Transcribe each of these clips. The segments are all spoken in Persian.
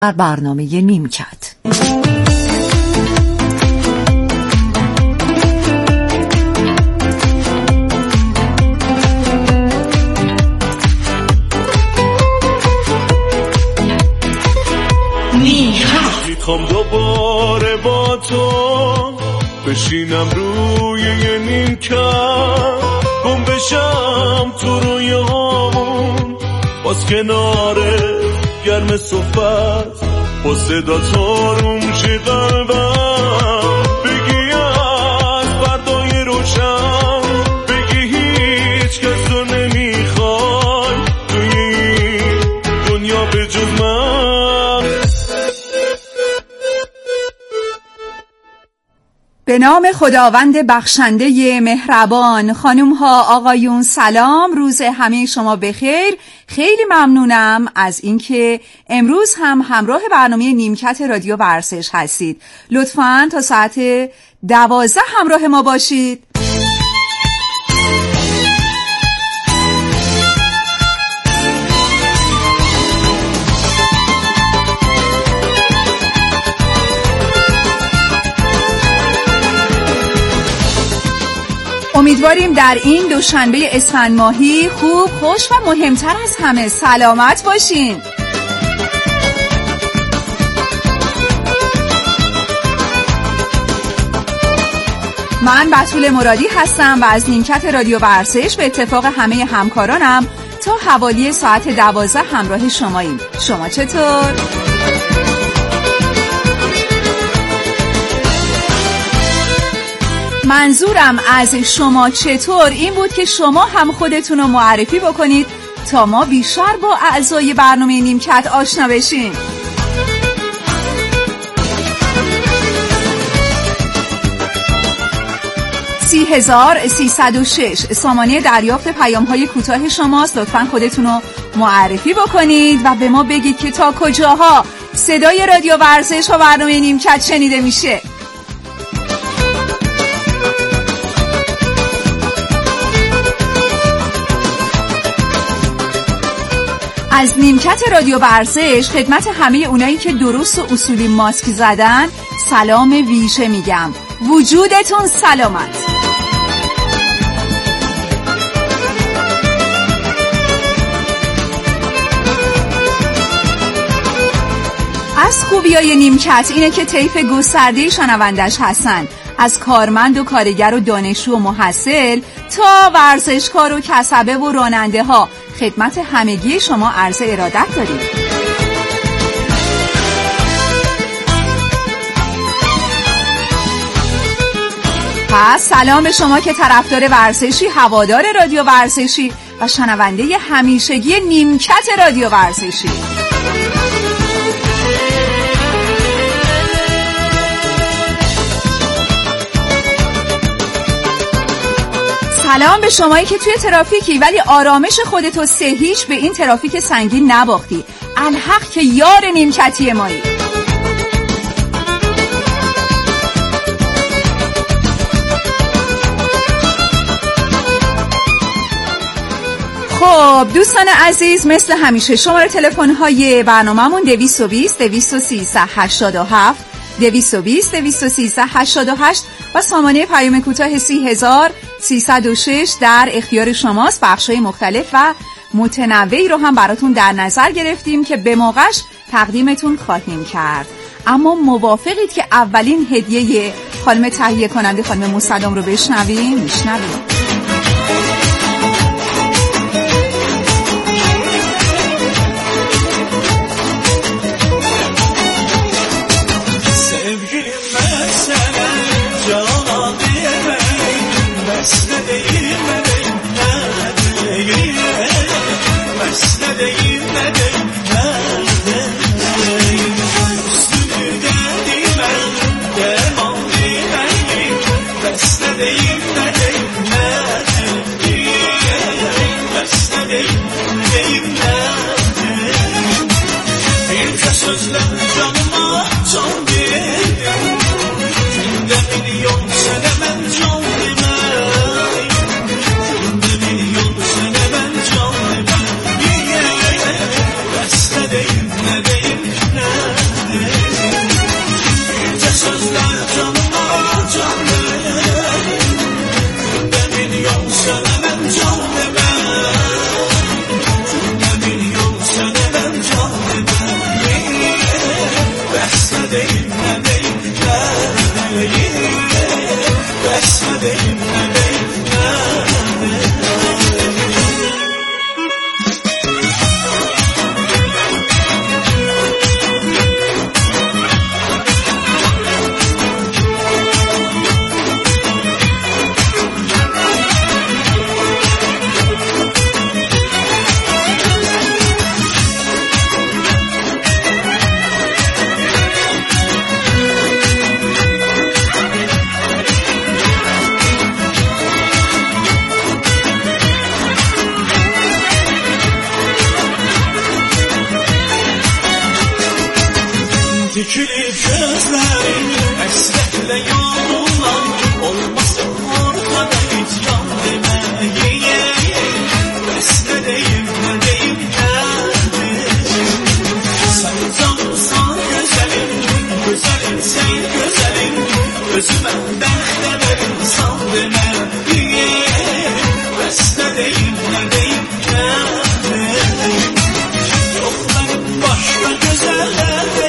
در برنامه نیمکت. میخوام دوباره با تو بشینم روی یه نیمکت، گم بشم تو رویامون، باز کناره گرم صحبت، با صدا تاروم شه قلبم، بگی از فردای روشن، بگی هیچ کس رو نمیخوای توی این دنیا به جز من. به نام خداوند بخشنده مهربان. خانم ها آقایون سلام، روز همه شما بخیر. خیلی ممنونم از اینکه امروز هم همراه برنامه نیمکت رادیو ورزش هستید. لطفاً تا ساعت 12 همراه ما باشید. امیدواریم در این دوشنبه اسفند ماهی خوب، خوش و مهمتر از همه سلامت باشین. من بتول مرادی هستم و از نیمکت رادیو ورزش به اتفاق همه همکارانم تا حوالی ساعت 12 همراه شماییم. شما چطور؟ منظورم از شما چطور این بود که شما هم خودتون رو معرفی بکنید تا ما بیشتر با اعضای برنامه نیمکت آشنا بشیم. 30,306 سامانه دریافت پیام‌های کوتاه شماست. لطفاً خودتون رو معرفی بکنید و به ما بگید که تا کجاها صدای رادیو ورزش و برنامه نیمکت شنیده میشه. از نیمکت رادیو ورزش خدمت همه اونایی که درست و اصولی ماسک زدن سلام ویژه میگم. وجودتون سلامت. از خوبیای نیمکت اینه که طیف گسترده شنوندش هستن، از کارمند و کارگر و دانشجو و محصل تا ورزشکار و کسبه و راننده ها. خدمت همگی شما عرض ارادت داریم. پس سلام به شما که طرفدار ورزشی، هوادار رادیو ورزشی و شنونده همیشگی نیمکت رادیو ورزشی. سلام به شمایی که توی ترافیکی ولی آرامش خودتو هیچ به این ترافیک سنگین نباختی. الحق که یار نیمکتی مایی. خب دوستان عزیز، مثل همیشه شماره تلفن‌های برنامه‌مون 220 213 87 220 213 88 و سامانه پیام کوتاه 30,306 در اختیار شماست. بخش‌های مختلف و متنوعی رو هم براتون در نظر گرفتیم که به موقعش تقدیمتون خواهیم کرد. اما موافقید که اولین هدیه خانم تهیه کننده خانم مصدام رو بشنویم؟ ندهیم dikilib gözlərin həsrətlə yorulan olmasın ortada heç can deməyi bəs nə deyim gəldim sən canımsan gözəlim gözəlim sən gözəlim özümə bəxtə verirsən deməyi bəs nə deyim gəldim yox mənim başqa gözəllərdə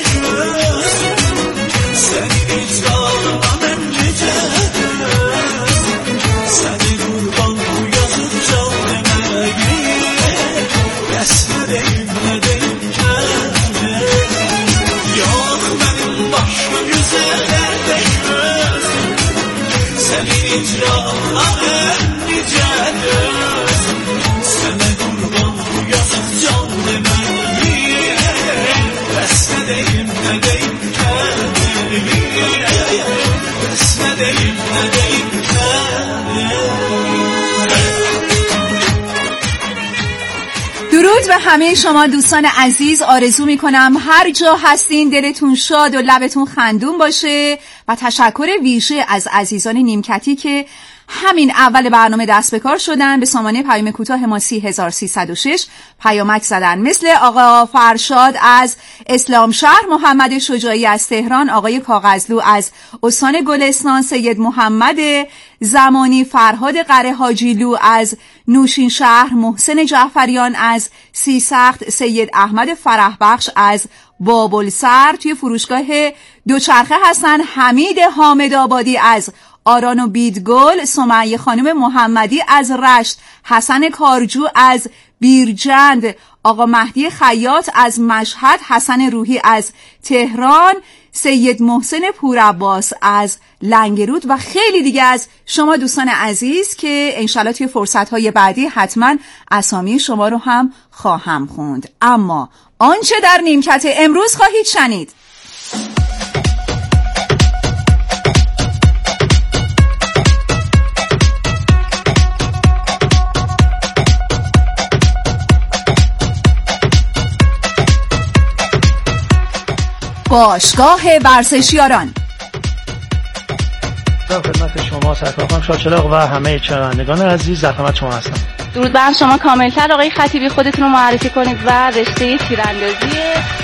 درود به همه شما دوستان عزیز. آرزو میکنم هر جا هستین دلتون شاد و لبتون خندون باشه و تشکر ویژه از عزیزان نیمکتی که همین اول برنامه دست به کار شدن، به سامانه پیام کوتاه ما 3306 پیامک زدن، مثل آقا فرشاد از اسلام شهر، محمد شجاعی از تهران، آقای کاغذلو از استان گلستان، سید محمد زمانی، فرهاد قره حاجیلو از نوشین شهر، محسن جعفریان از سیسخت، سید احمد فرحبخش از بابلسر توی فروشگاه دوچرخه هستن، حمید حامد آبادی از آران و بیدگل، سمیه خانم محمدی از رشت، حسن کارجو از بیرجند، آقا مهدی خیاط از مشهد، حسن روحی از تهران، سید محسن پورعباس از لنگرود و خیلی دیگه از شما دوستان عزیز که انشالله توی فرصتهای بعدی حتما اسامی شما رو هم خواهم خوند. اما آنچه در نیمکت امروز خواهید شنید: باشگاه ورزشیاران. خدمت شما سرکارخانم شاچراغ و همه شنوندگان عزیز، در خدمت شما هستم. درود بر شما. کاملتر آقای خطیبی خودتون رو معرفی کنید و رشته تیراندازی.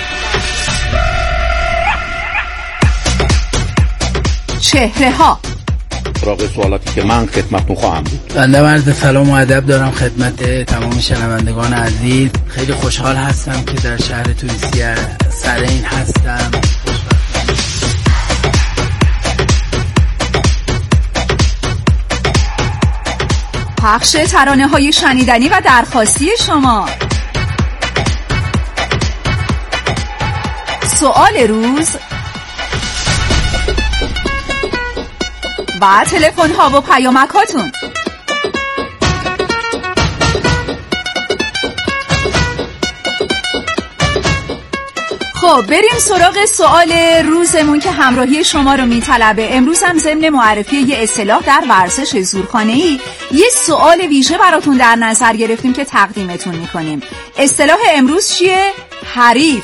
چهره ها. سراغ سوالاتی که من خدمتتون خواهم بود. بنده عرض سلام و ادب دارم خدمت تمام شنوندگان عزیز. خیلی خوشحال هستم که در شهر تونسیه سرین هستم. پخش ترانه های شنیدنی و درخواستی شما. سوال روز و تلفن ها و پیامک هاتون. خب بریم سراغ سوال روزمون که همراهی شما رو میطلبه. امروز هم ضمن معرفی یه اصطلاح در ورزش زورخانه‌ای یه سوال ویژه براتون در نظر گرفتیم که تقدیمتون میکنیم. اصطلاح امروز چیه؟ حریف.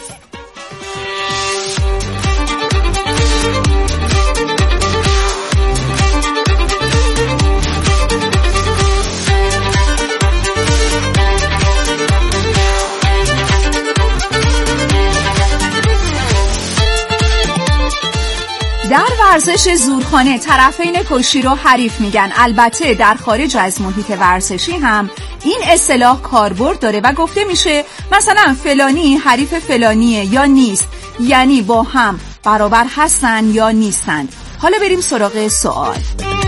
در ورزش زورخانه طرفین کشتی رو حریف میگن. البته در خارج از محیط ورزشی هم این اصطلاح کاربرد داره و گفته میشه مثلا فلانی حریف فلانیه یا نیست، یعنی با هم برابر هستن یا نیستند. حالا بریم سراغ سوال.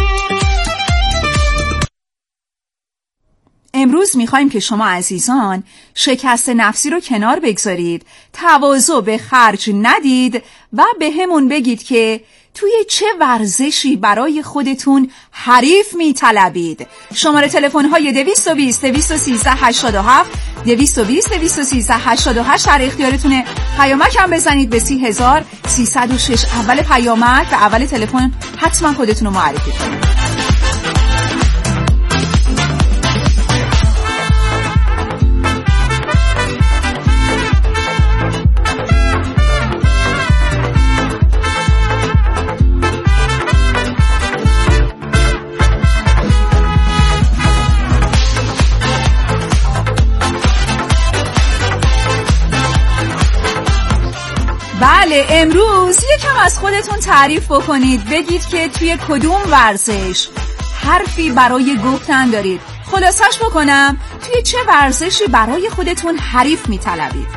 امروز میخوایم که شما عزیزان شکست نفسی رو کنار بگذارید، تواضع به خرج ندید و به همون بگید که توی چه ورزشی برای خودتون حریف میطلبید. شماره تلفن های 220 213 87 220 213 88 در اختیارتونه. پیامک هم بزنید به 30306. اول پیامک و اول تلفن حتما خودتون رو معرفی کنید. بله، امروز یکم از خودتون تعریف بکنید، بگید که توی کدوم ورزش حرفی برای گفتن دارید. خلاصش بکنم، توی چه ورزشی برای خودتون حریف میطلبید؟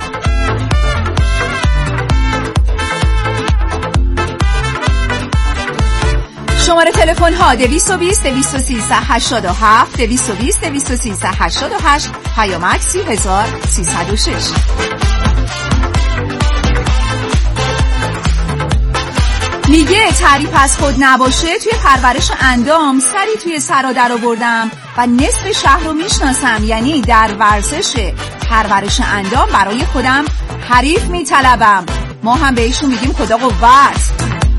شماره تلفن ها 220 213 87 220 213 88 پیامک 30306. میگه تعریف از خود نباشه، توی پرورش اندام سری توی سرا در آوردم و نصف شهر رو میشناسم. یعنی در ورزش پرورش اندام برای خودم حریف میطلبم. ما هم بهشون میگیم خدا قوت.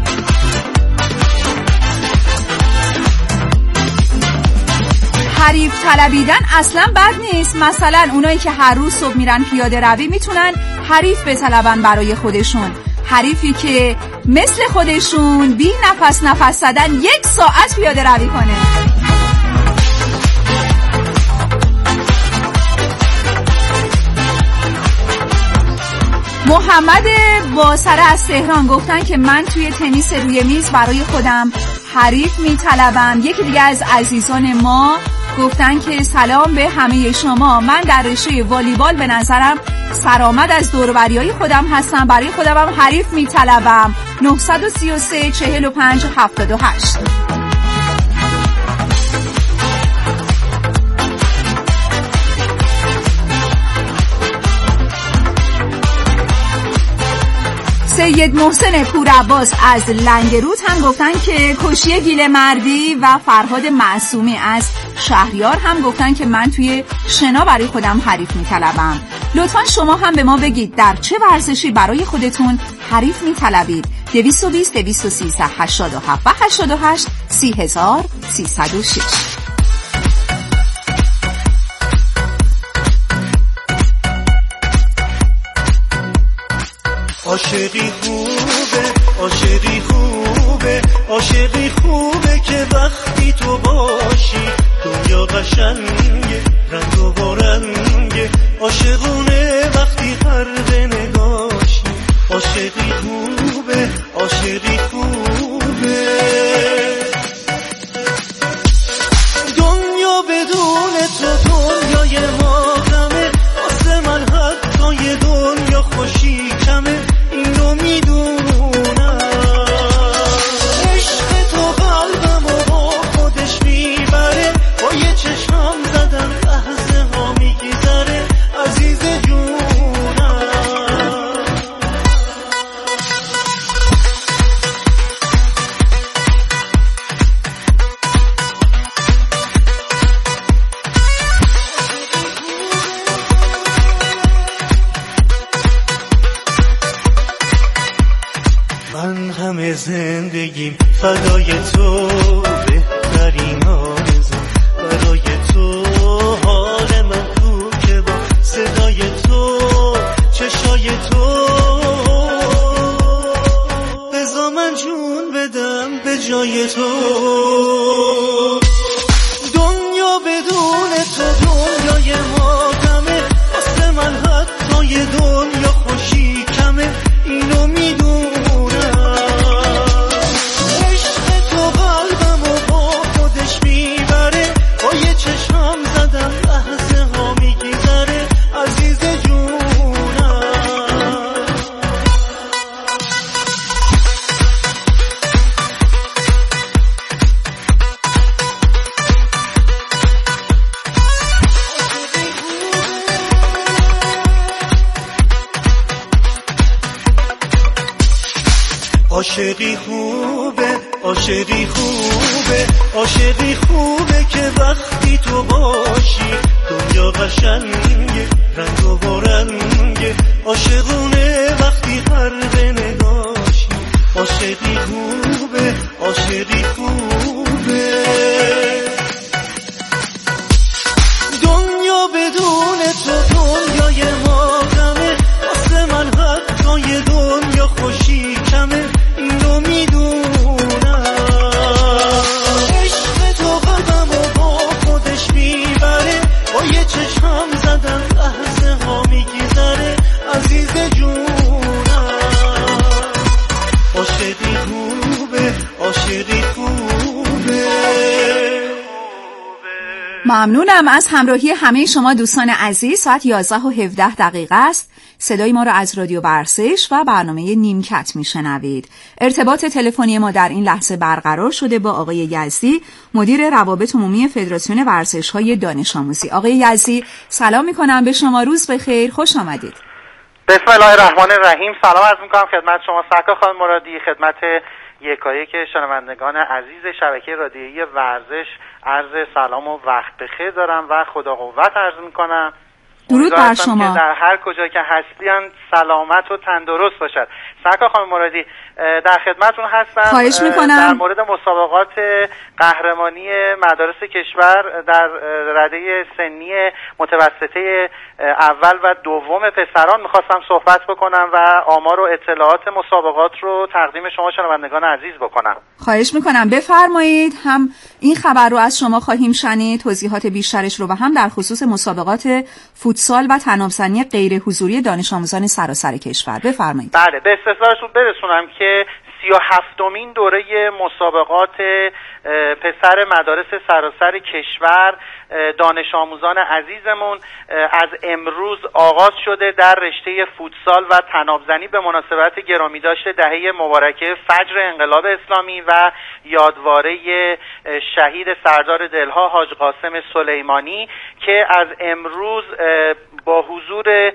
حریف طلبیدن اصلا بد نیست. مثلا اونایی که هر روز صبح میرن پیاده روی میتونن حریف بطلبن برای خودشون. حریفی که مثل خودشون بی نفس زدن 1 ساعت پیاده روی کنه. محمد باسره از تهران گفتن که من توی تنیس روی میز برای خودم حریف میطلبم. یکی دیگه از عزیزان ما گفتن که سلام به همه شما، من در رشته والیبال به نظرم سرآمد از دور و بریای خودم هستم، برای خودم هم حریف میطلبم. 933 45 78. سید محسن پورعباس از لنگرود هم گفتن که کشی گیل مردی و فرهاد معصومی از شهریار هم گفتن که من توی شنا برای خودم حریف میطلبم. لطفا شما هم به ما بگید در چه ورزشی برای خودتون حریف میطلبید. 220 213 87 و 88 30306. عاشقی خوبه، عاشقی خوبه، عاشقی خوبه که وقتی تو باشی دنیا قشنگه، رنگ و بارنگه، عاشقونه وقتی غرق نگاشی. عاشقی خوبه، عاشقی خوبه. دنیا بدون تو دنیای ما غمه، واسه من حتی یه دنیا خوشی کمه، اینو میدونم. عشق تو قلبمو با خودش میبره، با یه چشم زدن لحظه ها میگذره، عزیز جونم. من همه زندگیم فدای تو، بهترین آرزو برای تو، حال من تو که با صدای تو، چشای تو، بذار من جون بدم به جای تو. دنیا بدون تو دنیای ما غمه، واسه من حتی یه دنیا خوشی کمه، اینو میدونم. عاشقی خوبه، عاشقی خوبه، عاشقی خوبه که وقتی تو باشی دنیا قشنگه، رنگ و بارنگه، عاشقونه وقتی غرق نگاشی. عاشقی خوبه، عاشقی خوبه. دنیا بدون تو دنیای ما غمه، واسه من حتی یه دنیا خوشی کمه، اینو میدونم. عشق تو قلبمو با خودش میبره، با یه چشم زدن لحظه ها میگذره، عزیز جونم. ممنونم از همراهی همه شما دوستان عزیز. ساعت 11:17 است. صدای ما را از رادیو ورزش و برنامه نیمکت میشنوید. ارتباط تلفنی ما در این لحظه برقرار شده با آقای یزدی، مدیر روابط عمومی فدراسیون ورزش‌های دانش آموزی. آقای یزدی سلام میکنم به شما، روز بخیر، خوش آمدید. بسم الله الرحمن الرحیم. سلام عرض میکنم خدمت شما سرکار خانم مرادی، خدمت یکایک شنوندگان عزیز شبکه رادیویی ورزش عرض سلام و وقت بخیر دارم و خدا قوت عرض میکنم. درود بر شما. که در هر کجا که هستین سلامت و تندرست باشد. سرکار خانم مرادی در خدمتتون هستم. خواهش میکنم. در مورد مسابقات قهرمانی مدارس کشور در رده سنی متوسطه اول و دوم پسران میخواستم صحبت بکنم و آمار و اطلاعات مسابقات رو تقدیم شما شنوندگان عزیز بکنم. خواهش میکنم بفرمایید. هم این خبر رو از شما خواهیم شنید، توضیحات بیشترش رو، و هم در خصوص مسابقات فوتسال و طنابزنی غیر حضوری دانش آموزان سراسر کشور. بفرمایید. بله، به استفسارتون برسونم که 37مین دوره مسابقات پسر مدارس سراسر کشور دانش آموزان عزیزمون از امروز آغاز شده در رشته فوتسال و طنابزنی به مناسبت گرامی داشته دهه مبارکه فجر انقلاب اسلامی و یادواره شهید سردار دلها حاج قاسم سلیمانی که از امروز با حضور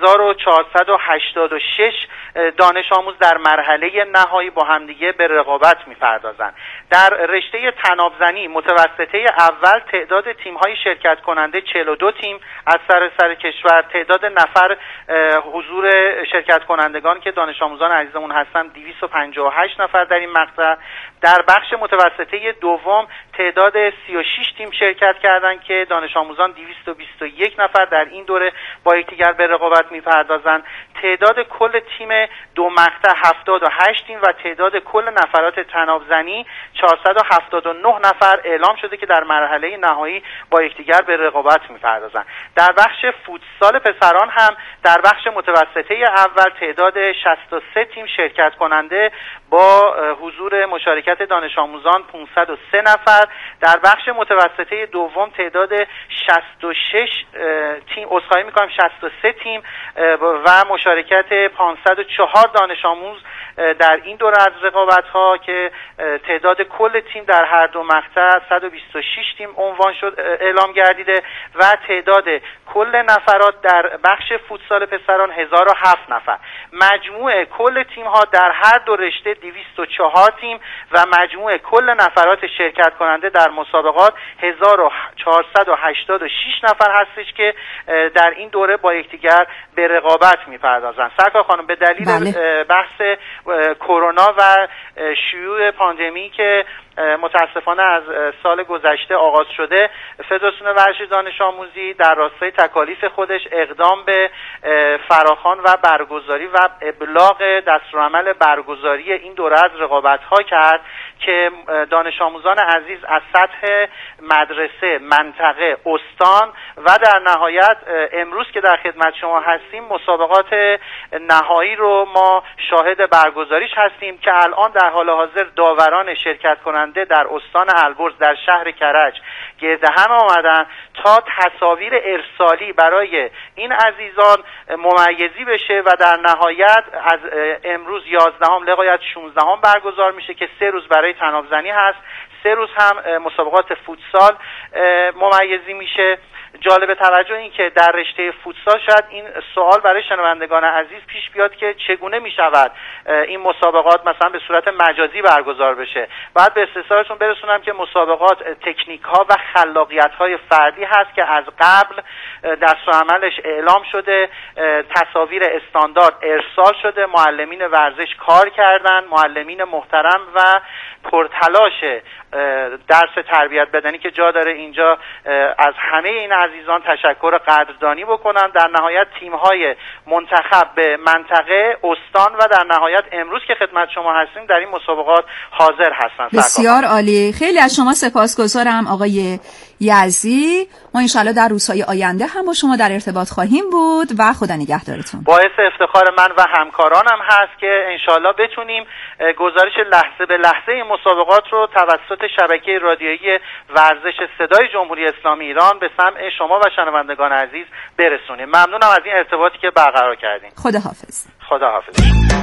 1486 دانش آموز در مرحله نهایی با همدیگه به رقابت می‌پردازند. در رشته طنابزنی متوسطه اول تعداد تیم‌های شرکت کننده 42 تیم از سراسر کشور، تعداد نفر حضور شرکت کنندگان که دانش آموزان عزیزمون هستن 258 نفر در این مقطع. در بخش متوسطه دوم تعداد 36 تیم شرکت کردند که دانش آموزان 221 نفر در این دوره با یکدیگر به رقابت می‌پردازند. تعداد کل تیم دو مقطع 78 تیم و تعداد کل نفرات طنابزنی 479 نفر اعلام شده که در مرحله نهایی با یکدیگر به رقابت می‌پردازند. در بخش فوتسال پسران هم در بخش متوسطه اول تعداد 63 تیم شرکت کننده با حضور مشارکت دانش آموزان 503 نفر. در بخش متوسطه دوم تعداد 66 تیم 63 تیم و مشارکت 504 دانش آموز در این دوره از رقابت‌ها که تعداد کل تیم در هر دو مقطع 126 تیم عنوان شد اعلام گردیده و تعداد کل نفرات در بخش فوتسال پسران 1007 نفر. مجموع کل تیم‌ها در هر دو رشته 204 تیم و مجموع کل نفرات شرکت کننده در مسابقات 1486 نفر هستش که در این دوره با یکدیگر به رقابت می‌پردازند. سرکار خانم، به دلیل بحث کرونا و شیوع پاندمی که متاسفانه از سال گذشته آغاز شده، فدراسیون ورزش دانش آموزی در راستای تکالیف خودش اقدام به فراخوان و برگزاری و ابلاغ دستورالعمل برگزاری این دوره از رقابت‌ها کرد که دانش آموزان عزیز از سطح مدرسه، منطقه، استان و در نهایت امروز که در خدمت شما هستیم مسابقات نهایی رو ما شاهد برگزاریش هستیم که الان در حال حاضر داوران شرکت کننده در استان البرز در شهر کرج گرد هم آمدن تا تصاویر ارسالی برای این عزیزان ممیزی بشه و در نهایت از امروز 11 لغایت 16 برگزار میشه که 3 روز برای طنابزنی هست، 3 روز هم مسابقات فوتسال ممیزی میشه. جالب توجه این که در رشته فوتسال شاید این سوال برای شنوندگان عزیز پیش بیاد که چگونه می شود این مسابقات مثلا به صورت مجازی برگزار بشه. بعد به استفسارتون برسونم که مسابقات تکنیک ها و خلاقیت های فردی هست که از قبل دستورالعملش اعلام شده، تصاویر استاندارد ارسال شده، معلمین ورزش کار کردن، معلمین محترم و پرتلاش درس تربیت بدنی که جا داره اینجا از همه این عزیزان تشکر قدردانی بکنم. در نهایت تیم‌های منتخب به منطقه، استان و در نهایت امروز که خدمت شما هستیم در این مسابقات حاضر هستن. بسیار عالی، خیلی از شما سپاسگزارم آقای یزدی. ما انشالله در روزهای آینده هم با شما در ارتباط خواهیم بود و خدا نگهدارتون. باعث افتخار من و همکارانم هست که انشالله بتونیم گزارش لحظه به لحظه این مسابقات رو توسط شبکه رادیویی ورزش صدای جمهوری اسلامی ایران به سمع شما و شنوندگان عزیز برسونیم. ممنونم از این ارتباطی که برقرار کردیم. خداحافظ. خداحافظ.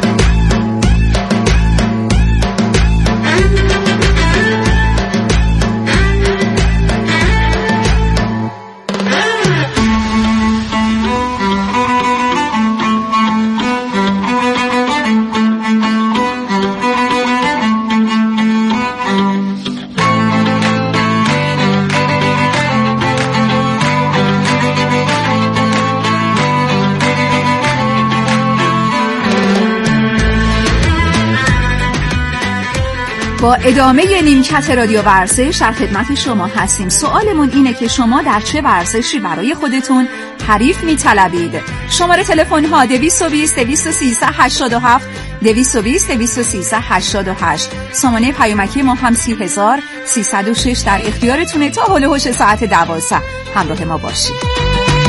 با ادامه نیمکت رادیو ورزش در خدمت شما هستیم. سوالمون اینه که شما در چه ورزشی برای خودتون حریف میطلبید؟ شماره تلفن ها 220 213 87 220 213 88. سامانه پیامکی ما هم 30306 در اختیارتونه. تا هول هوش ساعت 12 همراه ما باشید.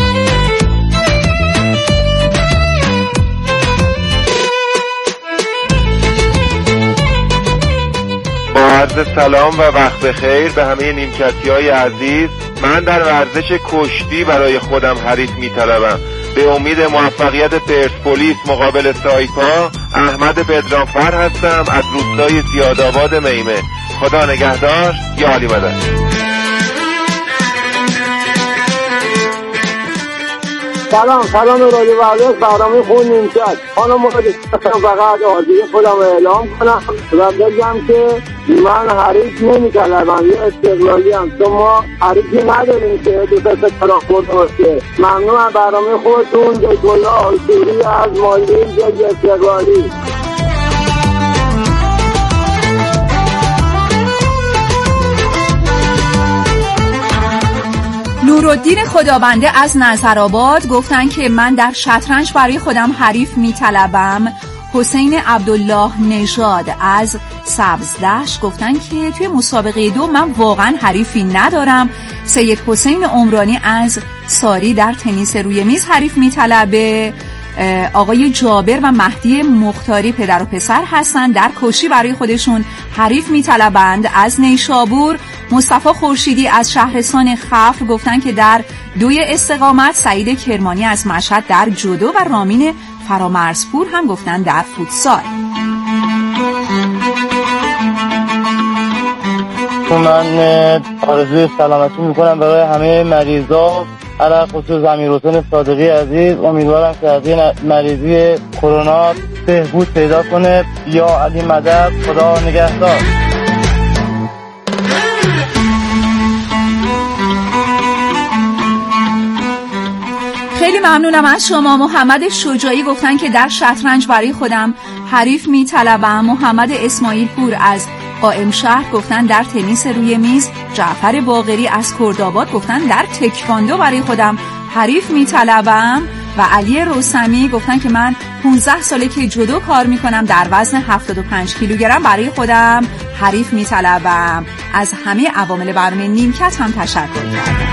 عرض سلام و وقت بخیر به همه نیمکتی‌های عزیز. من در ورزش کشتی برای خودم حریف می‌طلبم. به امید موفقیت پرسپولیس مقابل سایپا. احمد پدرامفر هستم از روستای زیادآباد میمه. خدا نگهدار. یا علی مدد. سلام رادیو ورزش برنامه خون نیمکت. حالا فقط آرزوی خودم اعلام کنم و بگم که من حریف نمی‌طلبم، یه استقلالی هم، چون ما حریفی نداریم که دو تا ستاره خورد باشه. ممنون از برنامه خودتون. بیت‌الله آشوری از مالی جگ استقلالی. نورالدین خدابنده از نظرآباد گفتن که من در شطرنج برای خودم حریف میطلبم. حسین عبدالله نژاد از سبزدشت گفتن که توی مسابقه 2 من واقعا حریفی ندارم. سید حسین عمرانی از ساری در تنیس روی میز حریف میطلبه. آقای جابر و مهدی مختاری پدر و پسر هستن، در کشی برای خودشون حریف میطلبند. از نیشابور مصطفی خورشیدی از شهرستان خفر گفتن که در 2 استقامت. سعید کرمانی از مشهد در جودو و رامین فرامرزپور هم گفتن در فوتسال. من آرزوی سلامتی میکنم برای همه مریضا، علاوه خصوص امیرحسین صادقی عزیز. امیدوارم که از این مریضی کرونا بهبود پیدا کنه. یا علی مدد. خدا نگهدار. خیلی ممنونم از شما. محمد شجاعی گفتن که در شطرنج برای خودم حریف میطلبم. محمد اسماعیل پور از قائم شهر گفتن در تنیس روی میز. جعفر باقری از کردآباد گفتن در تکواندو برای خودم حریف میطلبم. و علی رستمی گفتن که من 15 ساله که جودو کار میکنم، در وزن 75 کیلوگرم برای خودم حریف میطلبم. از همه عوامل برنامه نیمکت هم تشکر کردم.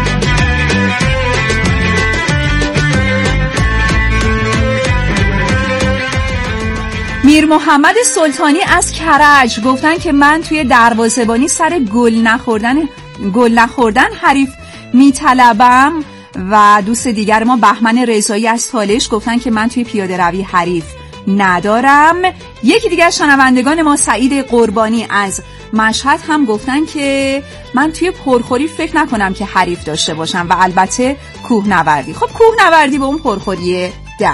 میر محمد سلطانی از کرج گفتن که من توی دروازه‌بانی سر گل نخوردن حریف میطلبم. و دوست دیگر ما بهمن رضایی از تالش گفتن که من توی پیاده روی حریف ندارم. یکی دیگر شنوندگان ما سعید قربانی از مشهد هم گفتن که من توی پرخوری فکر نکنم که حریف داشته باشم و البته کوهنوردی. خب کوهنوردی با اون پرخوریه در.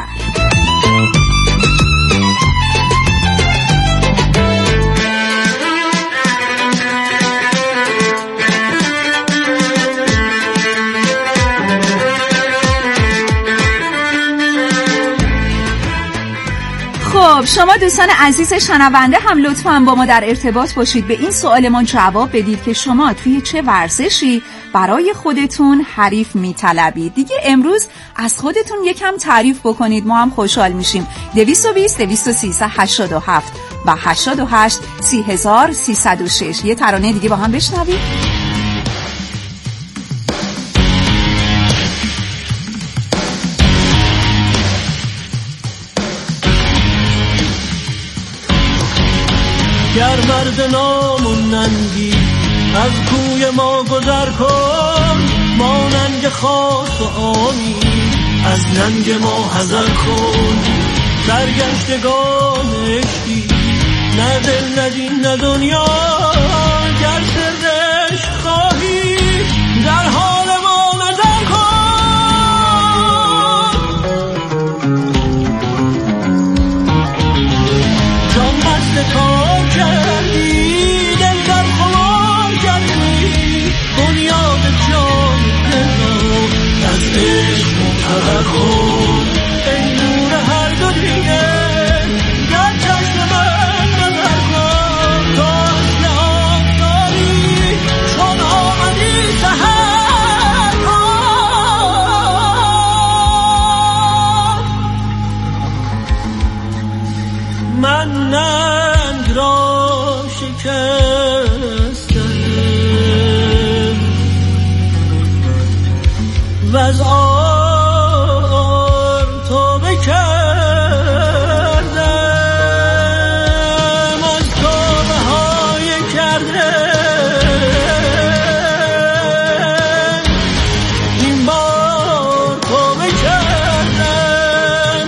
خب شما دوستان عزیز شنونده هم لطفاً با ما در ارتباط باشید، به این سوالمان جواب بدید که شما توی چه ورزشی برای خودتون حریف میطلبید. دیگه امروز از خودتون یکم تعریف بکنید، ما هم خوشحال میشیم. 220 213 87 و 88 30306. یه ترانه دیگه با هم بشنوید. گر مرد نامونندی از کوی ما گذر کن، ما ننگ خاص و آنی از ننگ ما حذر کن. سرگشتگان عشقی نه دل نه دین نه دنیا، گر سر عشق خواهی در حال ما نظر کن. جان مست کار کردی، دل در خمار کردی، بنیاد جان دل را از عشق منتظر کن. ای نور هر دو دیده گر چشم من نظر کن، تا اصل آفتابی چون آمدی سحر کن. من ننگ را شکستم و از آن توبه کردم، از توبه های کردم این بار توبه کردم.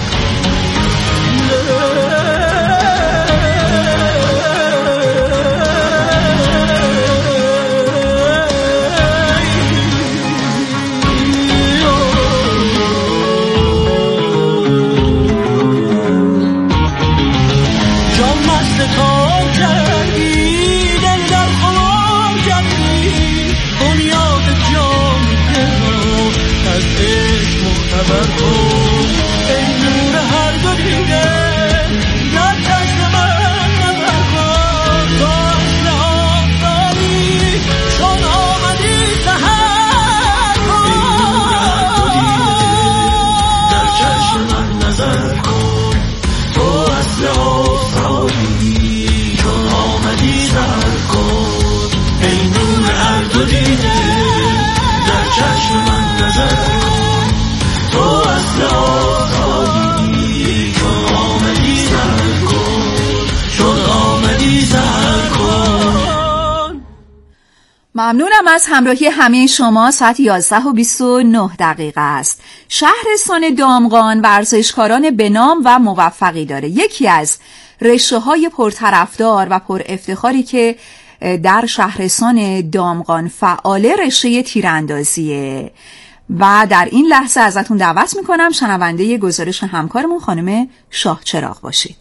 ممنونم از همراهی همه شما. ساعت 11:29 است. شهرستان دامغان ورزشکاران به نام و موفقی داره. یکی از رشته‌های پرطرفدار و پر افتخاری که در شهرستان دامغان فعاله رشته تیراندازیه و در این لحظه ازتون دعوت میکنم شنونده گزارش همکارمون خانم شاهچراغ باشید.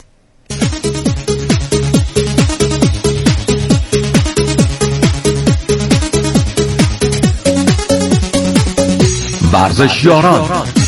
ورزشیاران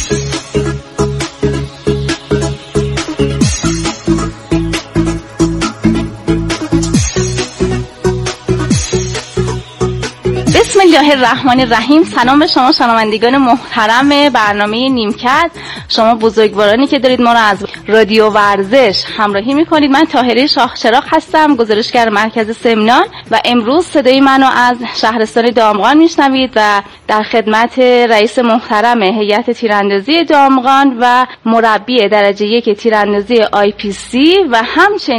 بسم الله الرحمن الرحیم. سلام به شما شنوندگان محترم برنامه نیمکت، شما بزرگوارانی که دارید ما رو از رادیو ورزش همراهی میکنید. من طاهره شاهچراغ هستم، گزارشگر مرکز سمنان و امروز صدای منو از شهرستان دامغان میشنوید و در خدمت رئیس محترم هیئت تیراندازی دامغان و مربی درجه 1 تیراندازی IPC و همچنین